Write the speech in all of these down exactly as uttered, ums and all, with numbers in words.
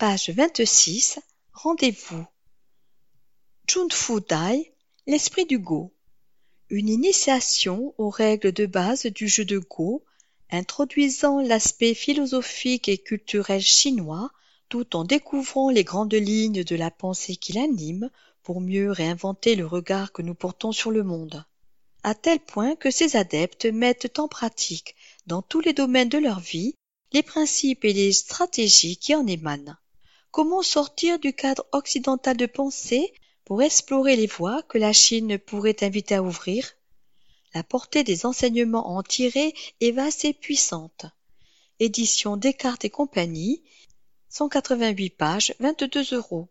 Page vingt-six. Rendez-vous. Chun-Fu Dai, l'esprit du Go. Une initiation aux règles de base du jeu de Go, introduisant l'aspect philosophique et culturel chinois, tout en découvrant les grandes lignes de la pensée qui l'anime, pour mieux réinventer le regard que nous portons sur le monde. À tel point que ces adeptes mettent en pratique, dans tous les domaines de leur vie, les principes et les stratégies qui en émanent. Comment sortir du cadre occidental de pensée pour explorer les voies que la Chine pourrait inviter à ouvrir? La portée des enseignements à en tirer est vaste et puissante. Édition Descartes et compagnie, cent quatre-vingt-huit pages, vingt-deux euros.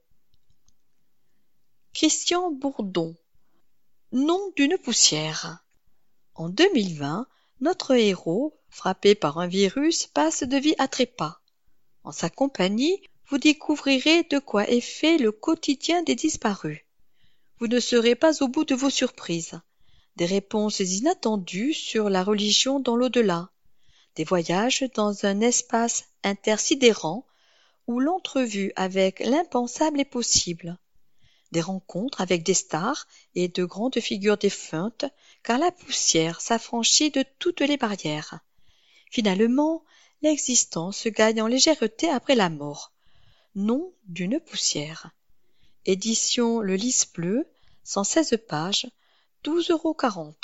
Christian Bourdon. Nom d'une poussière. En deux mille vingt, notre héros, frappé par un virus, passe de vie à trépas. En sa compagnie, vous découvrirez de quoi est fait le quotidien des disparus. Vous ne serez pas au bout de vos surprises. Des réponses inattendues sur la religion dans l'au-delà. Des voyages dans un espace intersidérant où l'entrevue avec l'impensable est possible. Des rencontres avec des stars et de grandes figures défuntes, car la poussière s'affranchit de toutes les barrières. Finalement, l'existence gagne en légèreté après la mort. Nom d'une poussière. Édition Le Lys Bleu, cent seize pages, douze euros quarante.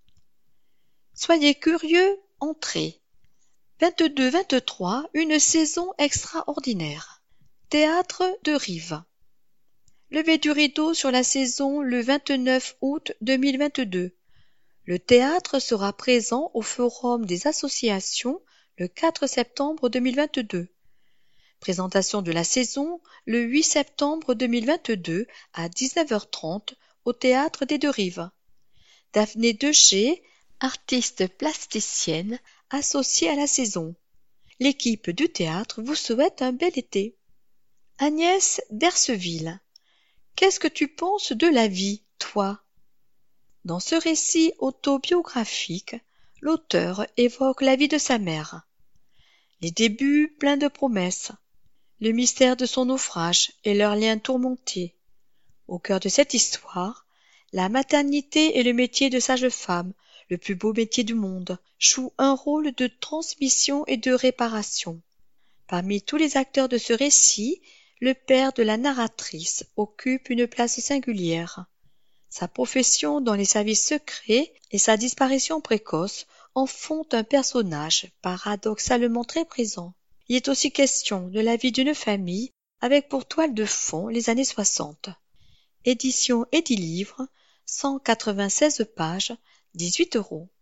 Soyez curieux, entrez. vingt-deux vingt-trois, une saison extraordinaire. Théâtre de Rive. Levée du rideau sur la saison le vingt-neuf août deux mille vingt-deux. Le théâtre sera présent au Forum des associations le quatre septembre deux mille vingt-deux. Présentation de la saison le huit septembre deux mille vingt-deux à dix-neuf heures trente au Théâtre des Deux Rives. Daphné Degé, artiste plasticienne associée à la saison. L'équipe du théâtre vous souhaite un bel été. Agnès Derceville. Qu'est-ce que tu penses de la vie, toi? Dans ce récit autobiographique, l'auteur évoque la vie de sa mère. Les débuts pleins de promesses, le mystère de son naufrage et leurs liens tourmentés. Au cœur de cette histoire, la maternité et le métier de sage-femme, le plus beau métier du monde, jouent un rôle de transmission et de réparation. Parmi tous les acteurs de ce récit, le père de la narratrice occupe une place singulière. Sa profession dans les services secrets et sa disparition précoce en font un personnage paradoxalement très présent. Il est aussi question de la vie d'une famille avec pour toile de fond les années soixante. Édition Edilivre, cent quatre-vingt-seize pages, dix-huit euros.